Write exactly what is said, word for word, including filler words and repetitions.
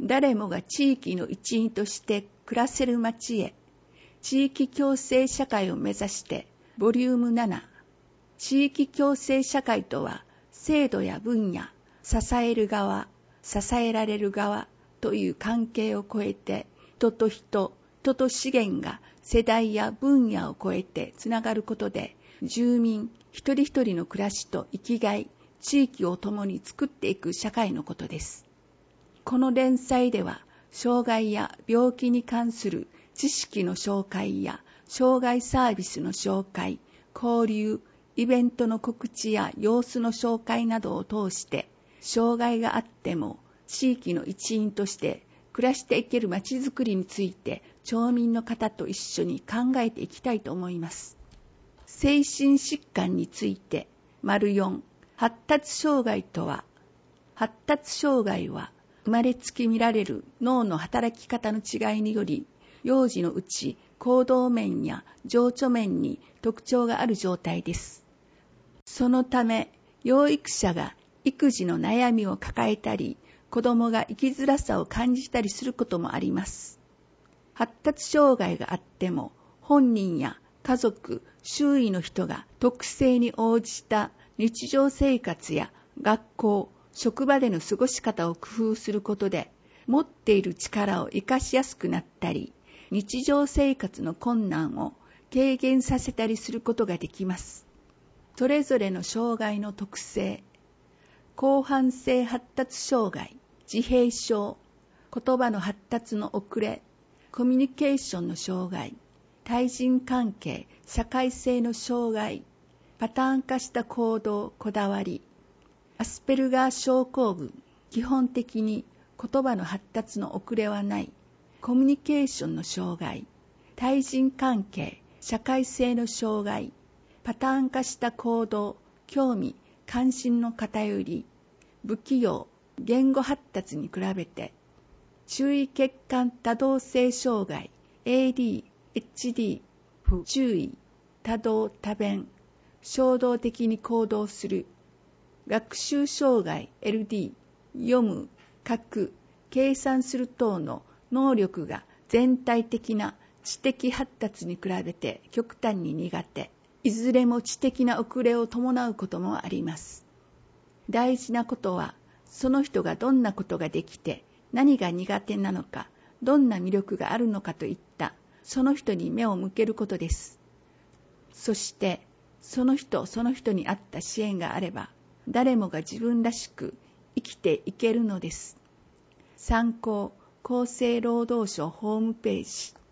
誰もが地域の一員として暮らせる町へ、地域共生社会を目指して、ボリュームなな、地域共生社会とは、制度や分野、支える側、支えられる側という関係を超えて、人と人、人と資源が世代や分野を超えてつながることで、住民一人一人の暮らしと生きがい、地域を共に作っていく社会のことです。この連載では、障害や病気に関する知識の紹介や障害サービスの紹介、交流、イベントの告知や様子の紹介などを通して、障害があっても地域の一員として暮らしていけるまちづくりについて町民の方と一緒に考えていきたいと思います。精神疾患について、丸よん、発達障害とは、発達障害は生まれつき見られる脳の働き方の違いにより、幼児のうち行動面や情緒面に特徴がある状態です。そのため、養育者が育児の悩みを抱えたり、子供が生きづらさを感じたりすることもあります。発達障害があっても、本人や家族、周囲の人が特性に応じた日常生活や学校、職場での過ごし方を工夫することで、持っている力を活かしやすくなったり、日常生活の困難を軽減させたりすることができます。それぞれの障害の特性、広範性発達障害、自閉症、言葉の発達の遅れ、コミュニケーションの障害、対人関係、社会性の障害、パターン化した行動、こだわり、アスペルガー症候群、基本的に言葉の発達の遅れはない、コミュニケーションの障害、対人関係、社会性の障害、パターン化した行動、興味、関心の偏り、不器用、言語発達に比べて、注意欠陥多動性障害、エーディー、エイチディー、不注意、多動多弁、衝動的に行動する、学習障害、エルディー、読む、書く、計算する等の能力が全体的な知的発達に比べて極端に苦手、いずれも知的な遅れを伴うこともあります。大事なことは、その人がどんなことができて、何が苦手なのか、どんな魅力があるのかといった、その人に目を向けることです。そして、その人その人に合った支援があれば、誰もが自分らしく生きていけるのです。参考、厚生労働省ホームページ。